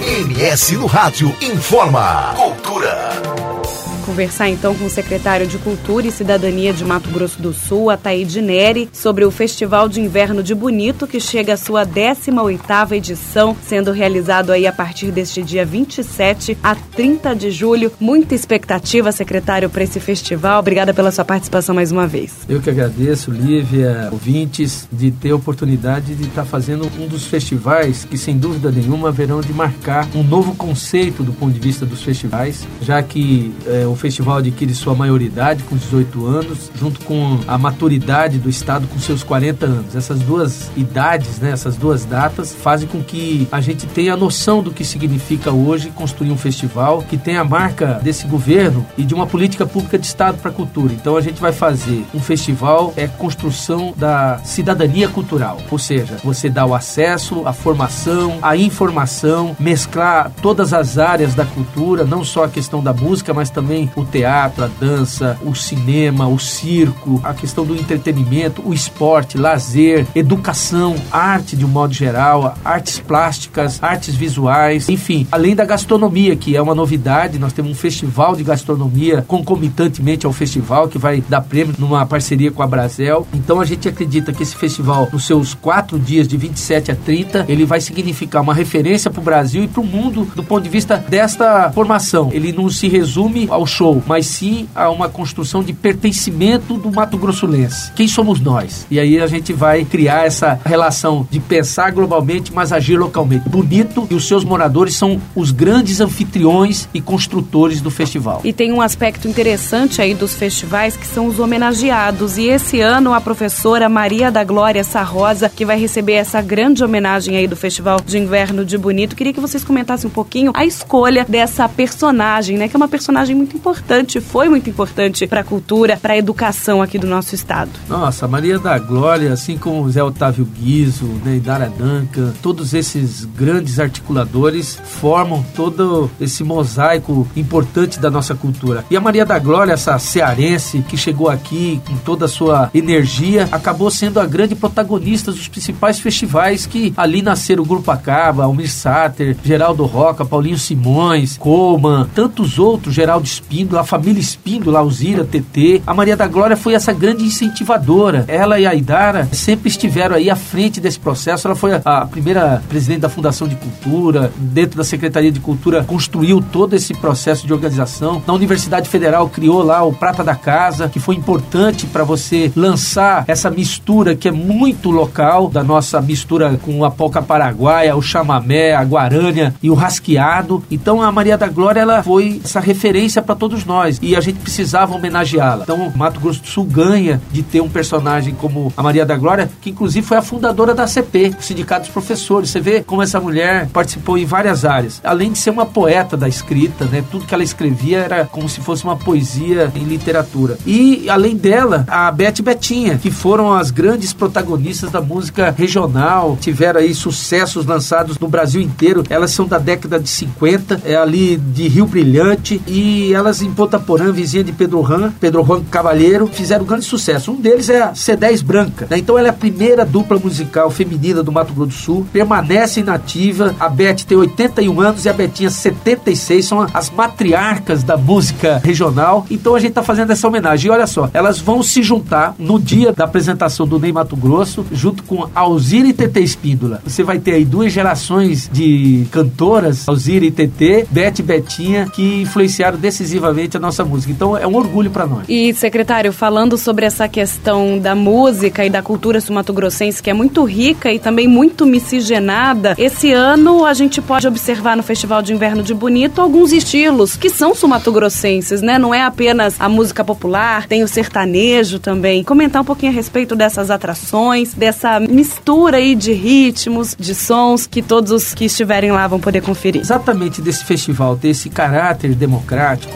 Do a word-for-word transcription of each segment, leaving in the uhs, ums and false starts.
M S no Rádio informa. Cultura. Conversar então com o secretário de Cultura e Cidadania de Mato Grosso do Sul, Ataíde Neri, sobre o Festival de Inverno de Bonito, que chega à sua décima oitava edição, sendo realizado aí a partir deste dia vinte e sete a trinta de julho. Muita expectativa, secretário, para esse festival. Obrigada pela sua participação mais uma vez. Eu que agradeço, Lívia, ouvintes, de ter a oportunidade de estar fazendo um dos festivais que, sem dúvida nenhuma, haverão de marcar um novo conceito do ponto de vista dos festivais, já que é, o festival adquire sua maioridade com dezoito anos, junto com a maturidade do Estado com seus quarenta anos. Essas duas idades, né, essas duas datas, fazem com que a gente tenha a noção do que significa hoje construir um festival que tem a marca desse governo e de uma política pública de Estado para a cultura. Então a gente vai fazer um festival, é construção da cidadania cultural, ou seja, você dá o acesso, a formação, a informação, mesclar todas as áreas da cultura, não só a questão da música, mas também o teatro, a dança, o cinema, o circo, a questão do entretenimento, o esporte, lazer, educação, arte de um modo geral, artes plásticas, artes visuais, enfim, além da gastronomia, que é uma novidade. Nós temos um festival de gastronomia concomitantemente ao festival, que vai dar prêmio numa parceria com a Brasel. Então a gente acredita que esse festival, nos seus quatro dias de vinte e sete a trinta, ele vai significar uma referência para o Brasil e para o mundo do ponto de vista desta formação. Ele não se resume ao show, mas sim a uma construção de pertencimento do Mato Grossolense. Quem somos nós? E aí a gente vai criar essa relação de pensar globalmente, mas agir localmente. Bonito, e os seus moradores são os grandes anfitriões e construtores do festival. E tem um aspecto interessante aí dos festivais, que são os homenageados. E esse ano a professora Maria da Glória Sarrosa, que vai receber essa grande homenagem aí do Festival de Inverno de Bonito. Queria que vocês comentassem um pouquinho a escolha dessa personagem, né? Que é uma personagem muito importante, foi muito importante para a cultura, para a educação aqui do nosso estado. Nossa, Maria da Glória, assim como o Zé Otávio Guizo, né, Dara Duncan, todos esses grandes articuladores formam todo esse mosaico importante da nossa cultura. E a Maria da Glória, essa cearense que chegou aqui com toda a sua energia, acabou sendo a grande protagonista dos principais festivais que ali nasceram: o Grupo Acaba, Almir Sater, Geraldo Roca, Paulinho Simões, Coleman, tantos outros, Geraldo Espíndola, a família Espíndola, Alzira, T T. A Maria da Glória foi essa grande incentivadora. Ela e a Idara sempre estiveram aí à frente desse processo. Ela foi a, a primeira presidente da Fundação de Cultura, dentro da Secretaria de Cultura, construiu todo esse processo de organização. Na Universidade Federal criou lá o Prata da Casa, que foi importante para você lançar essa mistura que é muito local, da nossa mistura com a polca paraguaia, o chamamé, a guarânia e o rasqueado. Então a Maria da Glória, ela foi essa referência para todos nós, e a gente precisava homenageá-la. Então o Mato Grosso do Sul ganha de ter um personagem como a Maria da Glória, que inclusive foi a fundadora da C P, o Sindicato dos Professores. Você vê como essa mulher participou em várias áreas, além de ser uma poeta da escrita, né? Tudo que ela escrevia era como se fosse uma poesia em literatura. E além dela, a Beth Betinha, que foram as grandes protagonistas da música regional, tiveram aí sucessos lançados no Brasil inteiro. Elas são da década de cinquenta, é ali de Rio Brilhante, e elas em Ponta Porã, vizinha de Pedro Juan, Pedro Juan Cavalheiro, fizeram um grande sucesso. Um deles é a C dez Branca, né? Então ela é a primeira dupla musical feminina do Mato Grosso do Sul, permanece inativa. A Beth tem oitenta e um anos e a Betinha setenta e seis, são as matriarcas da música regional. Então a gente tá fazendo essa homenagem. E olha só, elas vão se juntar no dia da apresentação do Ney Mato Grosso, junto com Alzira e T T Espíndola. Você vai ter aí duas gerações de cantoras, Alzira e T T, Beth e Betinha, que influenciaram decisivamente a nossa música. Então é um orgulho para nós. E, secretário, falando sobre essa questão da música e da cultura sul-mato-grossense, que é muito rica e também muito miscigenada, esse ano a gente pode observar no Festival de Inverno de Bonito alguns estilos que são sul-mato-grossenses, né? Não é apenas a música popular, tem o sertanejo também. Comentar um pouquinho a respeito dessas atrações, dessa mistura aí de ritmos, de sons, que todos os que estiverem lá vão poder conferir. Exatamente, desse festival ter esse caráter democrático,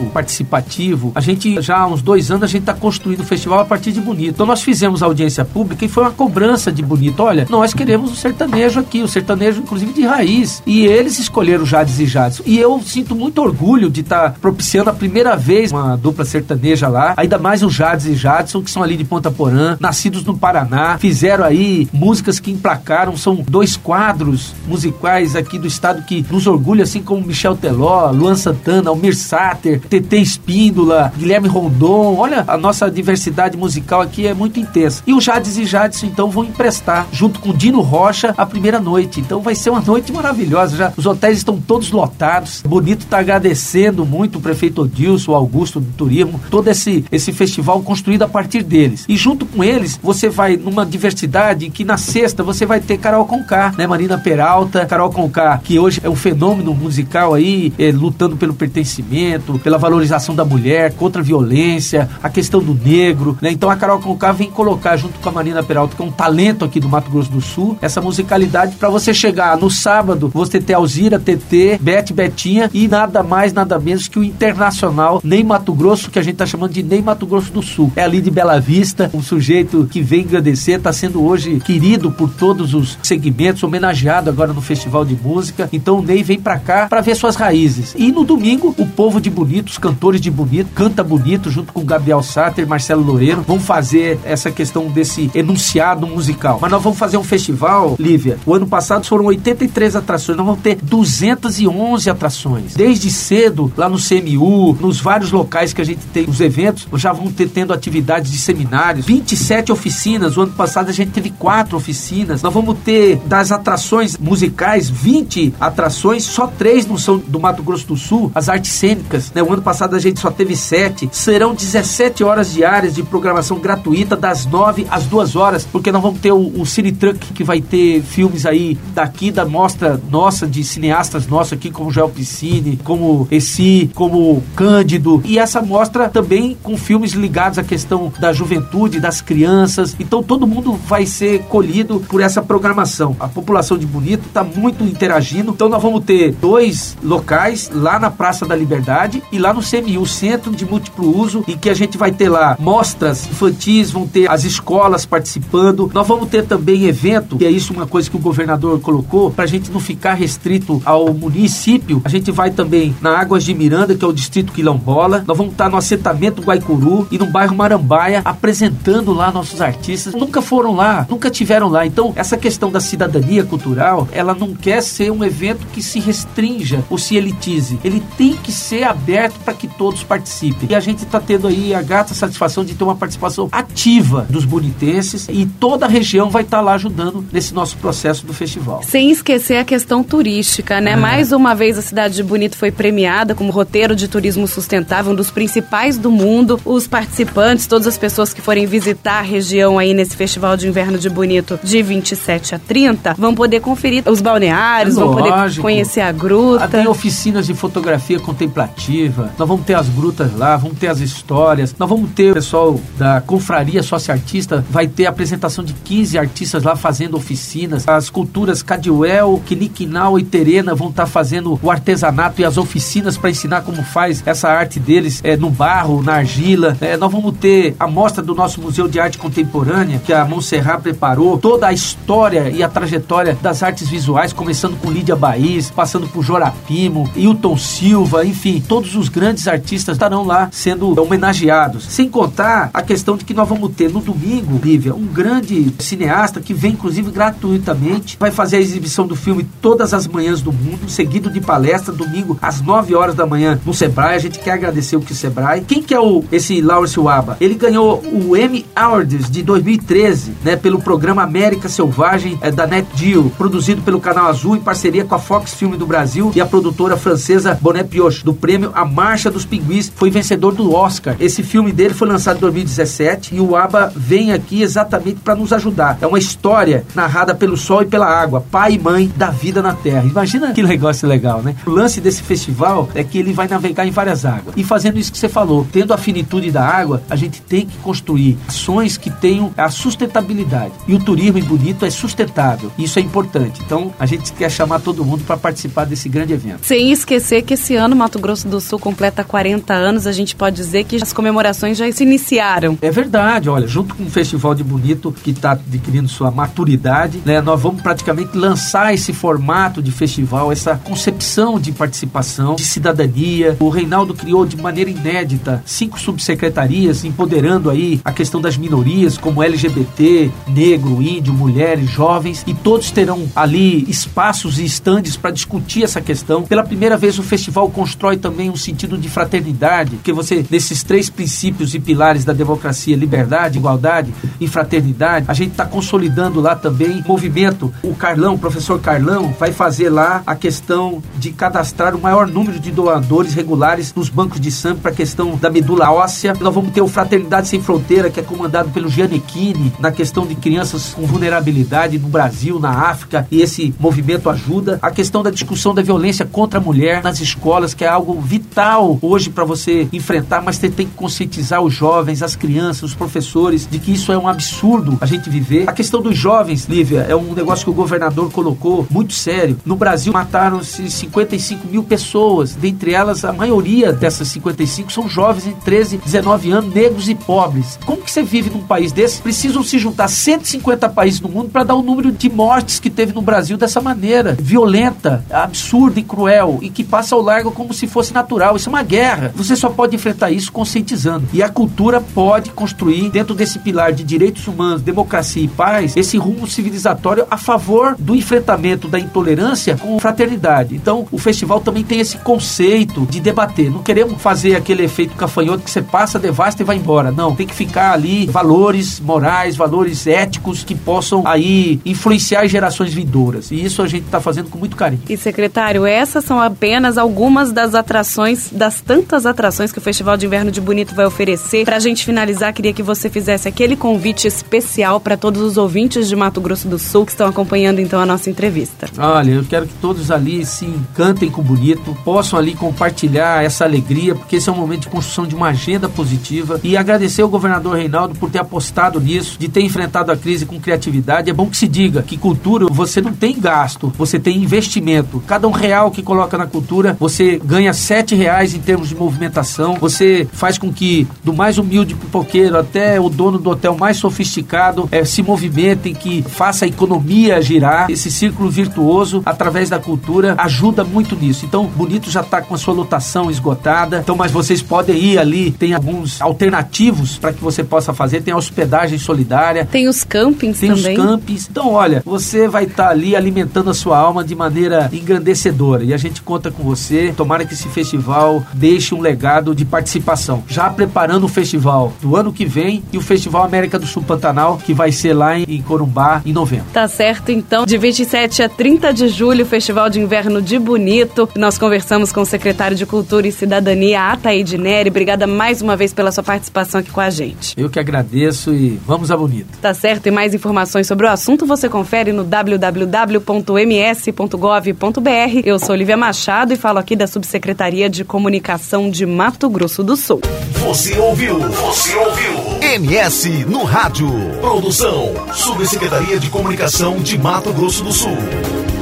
participativo. A gente, já há uns dois anos, a gente está construindo o festival a partir de Bonito. Então nós fizemos audiência pública e foi uma cobrança de Bonito. Olha, nós queremos o sertanejo aqui, o sertanejo inclusive de raiz. E eles escolheram Jades e Jadson. E eu sinto muito orgulho de estar tá propiciando a primeira vez uma dupla sertaneja lá, ainda mais o Jades e Jadson, que são ali de Ponta Porã, nascidos no Paraná, fizeram aí músicas que emplacaram, são dois quadros musicais aqui do estado que nos orgulha, assim como Michel Teló, Luan Santana, Almir Sater, Tetê Espíndola, Guilherme Rondon. Olha, a nossa diversidade musical aqui é muito intensa. E o Jades e Jadson, então, vão emprestar, junto com Dino Rocha, a primeira noite. Então vai ser uma noite maravilhosa. Já, os hotéis estão todos lotados. Bonito está agradecendo muito o prefeito Odilson, o Augusto do Turismo, todo esse, esse festival construído a partir deles. E junto com eles, você vai numa diversidade que na sexta você vai ter Carol Conká, né? Marina Peralta, Carol Conká, que hoje é um fenômeno musical aí, é, lutando pelo pertencimento, pela valorização da mulher, contra a violência, a questão do negro, né? Então a Carol Conká vem colocar junto com a Marina Peralta, que é um talento aqui do Mato Grosso do Sul, essa musicalidade para você chegar no sábado, você ter Alzira, Tetê, Bete, Betinha e nada mais, nada menos que o internacional Ney Matogrosso, que a gente tá chamando de Ney Matogrosso do Sul. É ali de Bela Vista, um sujeito que vem agradecer, está sendo hoje querido por todos os segmentos, homenageado agora no Festival de Música. Então o Ney vem pra cá para ver suas raízes. E no domingo, o povo de Bonito, os cantores de Bonito, Canta Bonito, junto com Gabriel Sater, Marcelo Loureiro, vão fazer essa questão desse enunciado musical. Mas nós vamos fazer um festival, Lívia. O ano passado foram oitenta e três atrações, nós vamos ter duzentas e onze atrações. Desde cedo, lá no C M U, nos vários locais que a gente tem os eventos, já vão ter tendo atividades de seminários, vinte e sete oficinas. O ano passado a gente teve quatro oficinas. Nós vamos ter das atrações musicais, vinte atrações, só três não são do Mato Grosso do Sul, as artes cênicas, né? O ano passado a gente só teve sete. Serão dezessete horas diárias de programação gratuita, das nove às duas horas, porque nós vamos ter o, o Cine Truck, que vai ter filmes aí daqui da mostra nossa, de cineastas nossos aqui, como Joel Piscine, como Essi, como Cândido, e essa mostra também com filmes ligados à questão da juventude, das crianças. Então todo mundo vai ser colhido por essa programação. A população de Bonito está muito interagindo. Então nós vamos ter dois locais, lá na Praça da Liberdade e lá no C M U, Centro de Múltiplo Uso, em que a gente vai ter lá mostras infantis, vão ter as escolas participando. Nós vamos ter também evento, que é isso uma coisa que o governador colocou, para a gente não ficar restrito ao município. A gente vai também na Águas de Miranda, que é o distrito quilombola. Nós vamos estar no assentamento Guaicuru e no bairro Marambaia, apresentando lá nossos artistas. Nunca foram lá, nunca tiveram lá. Então essa questão da cidadania cultural, ela não quer ser um evento que se restrinja ou se elitize. Ele tem que ser aberto para que todos participem. E a gente está tendo aí a grata satisfação de ter uma participação ativa dos bonitenses, e toda a região vai estar tá lá ajudando nesse nosso processo do festival. Sem esquecer a questão turística, né? É. Mais uma vez a cidade de Bonito foi premiada como roteiro de turismo sustentável, um dos principais do mundo. Os participantes, todas as pessoas que forem visitar a região aí nesse Festival de Inverno de Bonito de vinte e sete a trinta, vão poder conferir os balneários, é vão poder conhecer a gruta. Tem oficinas de fotografia contemplativa, nós vamos ter as grutas lá, vamos ter as histórias, nós vamos ter o pessoal da Confraria Sócia Artista, vai ter a apresentação de quinze artistas lá fazendo oficinas. As culturas Cadiuel, Quiliquinal e Terena vão estar fazendo o artesanato e as oficinas para ensinar como faz essa arte deles é, no barro, na argila. É, nós vamos ter a mostra do nosso Museu de Arte Contemporânea, que a Montserrat preparou, toda a história e a trajetória das artes visuais, começando com Lídia Baís, passando por Jorapimo, Hilton Silva, enfim, todos os grandes artistas estarão lá sendo homenageados. Sem contar a questão de que nós vamos ter no domingo, Lívia, um grande cineasta que vem inclusive gratuitamente, vai fazer a exibição do filme Todas as Manhãs do Mundo, seguido de palestra, domingo às nove horas da manhã no Sebrae. A gente quer agradecer o que o Sebrae. Quem que é o, esse Lawrence Waba? Ele ganhou o Emmy Awards de dois mil e treze, né, pelo programa América Selvagem é, da NetGeo, produzido pelo Canal Azul em parceria com a Fox Film do Brasil e a produtora francesa Bonnet Pioche, do prêmio A Marcha dos Pinguins. Foi vencedor do Oscar. Esse filme dele foi lançado em dois mil e dezessete e o Waba vem aqui exatamente para nos ajudar. É uma história narrada pelo sol e pela água, pai e mãe da vida na Terra. Imagina que negócio legal, né? O lance desse festival é que ele vai navegar em várias águas. E fazendo isso que você falou, tendo a finitude da água, a gente tem que construir ações que tenham a sustentabilidade. E o turismo em Bonito é sustentável. Isso é importante. Então, a gente quer chamar todo mundo para participar desse grande evento. Sem esquecer que esse ano Mato Grosso do Sul completa completa quarenta anos, a gente pode dizer que as comemorações já se iniciaram. É verdade, olha, junto com o Festival de Bonito, que está adquirindo sua maturidade, né, nós vamos praticamente lançar esse formato de festival, essa concepção de participação, de cidadania. O Reinaldo criou de maneira inédita cinco subsecretarias, empoderando aí a questão das minorias, como L G B T, negro, índio, mulheres, jovens, e todos terão ali espaços e estandes para discutir essa questão. Pela primeira vez o festival constrói também um sentido de fraternidade, porque você, nesses três princípios e pilares da democracia, liberdade, igualdade e fraternidade, a gente está consolidando lá também o movimento. O Carlão, o professor Carlão, vai fazer lá a questão de cadastrar o maior número de doadores regulares nos bancos de sangue para a questão da medula óssea. Nós vamos ter o Fraternidade Sem Fronteira, que é comandado pelo Gianecchini, na questão de crianças com vulnerabilidade no Brasil, na África, e esse movimento ajuda. A questão da discussão da violência contra a mulher nas escolas, que é algo vital hoje para você enfrentar, mas você tem que conscientizar os jovens, as crianças, os professores, de que isso é um absurdo a gente viver. A questão dos jovens, Lívia, é um negócio que o governador colocou muito sério. No Brasil mataram-se cinquenta e cinco mil pessoas, dentre elas a maioria dessas cinquenta e cinco são jovens entre treze e dezenove anos, negros e pobres. Como que você vive num país desse? Precisam se juntar cento e cinquenta países no mundo para dar o número de mortes que teve no Brasil dessa maneira, violenta, absurda e cruel, e que passa ao largo como se fosse natural. Isso é uma guerra. Você só pode enfrentar isso conscientizando. E a cultura pode construir, dentro desse pilar de direitos humanos, democracia e paz, esse rumo civilizatório a favor do enfrentamento da intolerância com fraternidade. Então, o festival também tem esse conceito de debater. Não queremos fazer aquele efeito cafanhoto que você passa, devasta e vai embora. Não, tem que ficar ali valores morais, valores éticos que possam aí influenciar as gerações vindouras. E isso a gente está fazendo com muito carinho. E, secretário, essas são apenas algumas das atrações, das tantas atrações que o Festival de Inverno de Bonito vai oferecer. Para a gente finalizar, queria que você fizesse aquele convite especial para todos os ouvintes de Mato Grosso do Sul que estão acompanhando então a nossa entrevista. Olha, eu quero que todos ali se encantem com o Bonito, possam ali compartilhar essa alegria, porque esse é um momento de construção de uma agenda positiva, e agradecer ao governador Reinaldo por ter apostado nisso, de ter enfrentado a crise com criatividade. É bom que se diga que cultura, você não tem gasto, você tem investimento. Cada um real que coloca na cultura, você ganha sete reais em termos de movimentação. Você faz com que do mais humilde pipoqueiro até o dono do hotel mais sofisticado é, se movimentem, que faça a economia girar. Esse círculo virtuoso através da cultura ajuda muito nisso. Então, Bonito já está com a sua lotação esgotada, então, mas vocês podem ir ali, tem alguns alternativos para que você possa fazer, tem a hospedagem solidária, tem os campings tem também. os campings. Então, olha, você vai estar tá ali alimentando a sua alma de maneira engrandecedora, e a gente conta com você. Tomara que esse festival deixe um legado de participação, já preparando o festival do ano que vem e o Festival América do Sul Pantanal, que vai ser lá em, em Corumbá em novembro. Tá certo, então, de vinte e sete a trinta de julho, Festival de Inverno de Bonito. Nós conversamos com o secretário de Cultura e Cidadania, Ataíde Neri. Obrigada mais uma vez pela sua participação aqui com a gente. Eu que agradeço, e vamos a Bonito. Tá certo, e mais informações sobre o assunto você confere no w w w ponto m s ponto gov ponto b r. Eu sou Olivia Machado e falo aqui da Subsecretaria de Comunicação de Mato Grosso do Sul. Você ouviu? Você ouviu? M S no Rádio. Produção Subsecretaria de Comunicação de Mato Grosso do Sul.